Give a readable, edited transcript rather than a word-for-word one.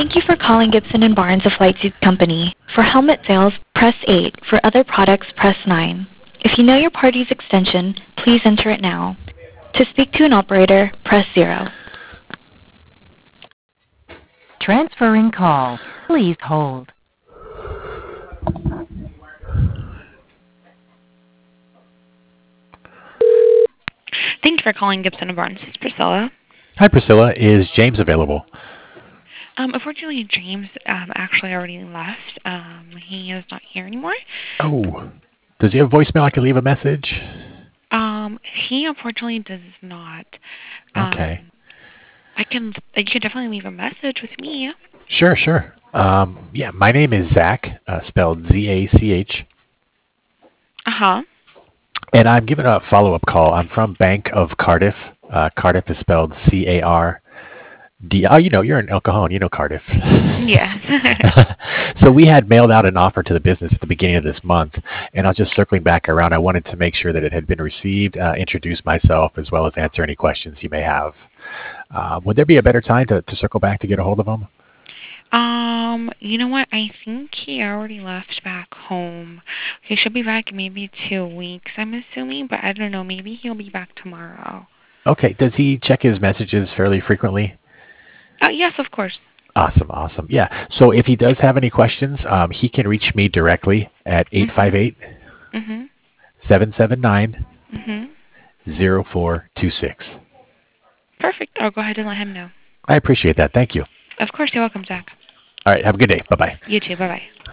Thank you for calling Gibson and Barnes, a flight suit company. For helmet sales, press 8. For other products, press 9. If you know your party's extension, please enter it now. To speak to an operator, press 0. Transferring call. Please hold. Thanks for calling Gibson and Barnes. It's Priscilla. Hi, Priscilla. Is James available? Unfortunately, James actually already left. He is not here anymore. Oh. Does he have voicemail? I can leave a message? He unfortunately does not. Okay. You could definitely leave a message with me. Sure. Yeah, my name is Zach, spelled Z-A-C-H. Uh-huh. And I'm giving a follow-up call. I'm from Bank of Cardiff. Cardiff is spelled C-A-R-D. Oh, you're in El Cajon. You know Cardiff. Yes. So we had mailed out an offer to the business at the beginning of this month, and I was just circling back around. I wanted to make sure that it had been received, introduce myself, as well as answer any questions you may have. Would there be a better time to circle back to get a hold of them? You know what? I think he already left back home. He should be back in maybe 2 weeks, I'm assuming, but I don't know. Maybe he'll be back tomorrow. Okay. Does he check his messages fairly frequently? Yes, of course. Awesome. Yeah. So if he does have any questions, he can reach me directly at 858 779 0426. Perfect. I'll go ahead and let him know. I appreciate that. Thank you. Of course. You're welcome, Zach. All right. Have a good day. Bye-bye. You too. Bye-bye.